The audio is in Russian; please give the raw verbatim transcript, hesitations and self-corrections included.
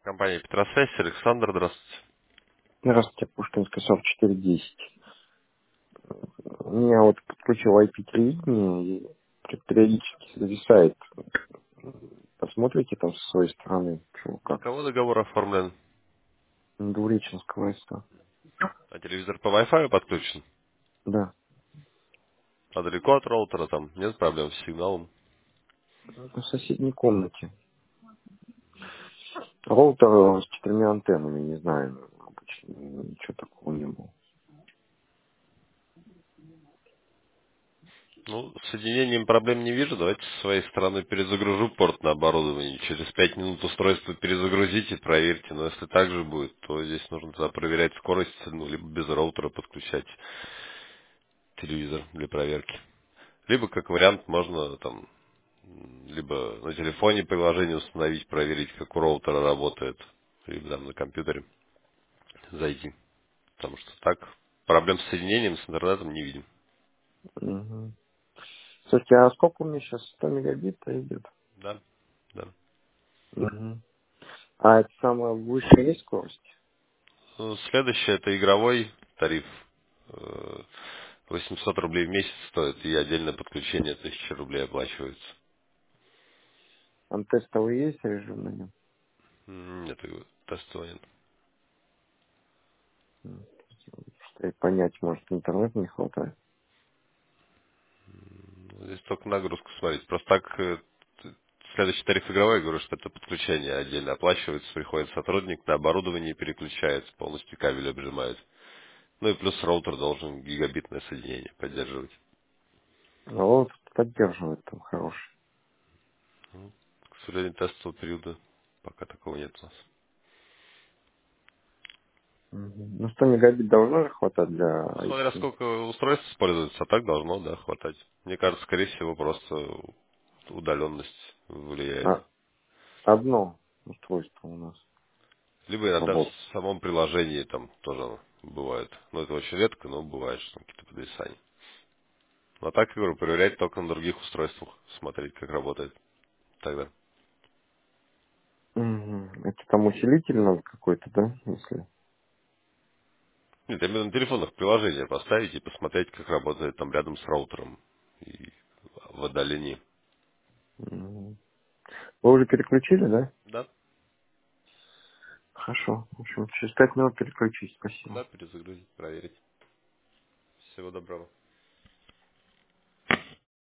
Компания Петросвязь, Александр, здравствуйте. Здравствуйте, Пушкинская сорок четыре десять. У меня вот подключил ай пи телевидение и периодически зависает. Посмотрите там со своей стороны, чего На как. кого договор оформлен? Двуреченского листа. А телевизор по Wi-Fi подключен? Да. А далеко от роутера там? Нет проблем с сигналом? В соседней комнате. Роутер с четырьмя антеннами, не знаю, обычно ничего такого не было. Ну, с соединением проблем не вижу. Давайте с своей стороны перезагружу порт на оборудование. Через пять минут устройство перезагрузите, проверьте. Но если так же будет, то здесь нужно тогда проверять скорость, ну, либо без роутера подключать телевизор для проверки. Либо, как вариант, можно там м, либо на телефоне приложение установить, проверить, как у роутера работает, либо там на компьютере зайти. Потому что так проблем с соединением с интернетом не видим. Угу. Слушайте, а сколько у меня сейчас? сто мегабит идет? Да, да. Угу. А это самая высшая есть скорость? Ну, следующее это игровой тариф. Э, восемьсот рублей в месяц стоит, и отдельное подключение тысяча рублей оплачивается. Там тестовый есть режим на нем? М, Нет, его тестового нет. М. Что и понять, может, интернет не хватает. Ну, здесь только нагрузку смотреть. Просто так э, т- следующий тариф игровой, я говорю, что это подключение отдельно оплачивается, приходит сотрудник, на оборудование переключается, полностью кабель обжимает. Ну и плюс роутер должен гигабитное соединение поддерживать. А вот поддерживает там хороший. Ну, к сожалению, тестового периода пока такого нет у нас. Мгм. Ну, сто мегабит должно же хватать для Ну, смотря ай пи. сколько устройств используется, а так должно, да, хватать. Мне кажется, скорее всего, просто удаленность влияет. А, одно устройство у нас Либо иногда работает. в самом приложении там тоже бывает. Ну, это очень редко, но бывает, что там какие-то подвисания. Но так, я говорю, проверять только на других устройствах, смотреть, как работает тогда. Мгм. Это там усилитель надо какой-то, да, если? Нет, именно на телефонах приложение поставить и посмотреть, как работает там рядом с роутером и в отдалении. Мгм. Вы уже переключили, да? Да, Хорошо. В общем, через пять минут переключить. Спасибо. да, перезагрузить, проверить. Всего доброго.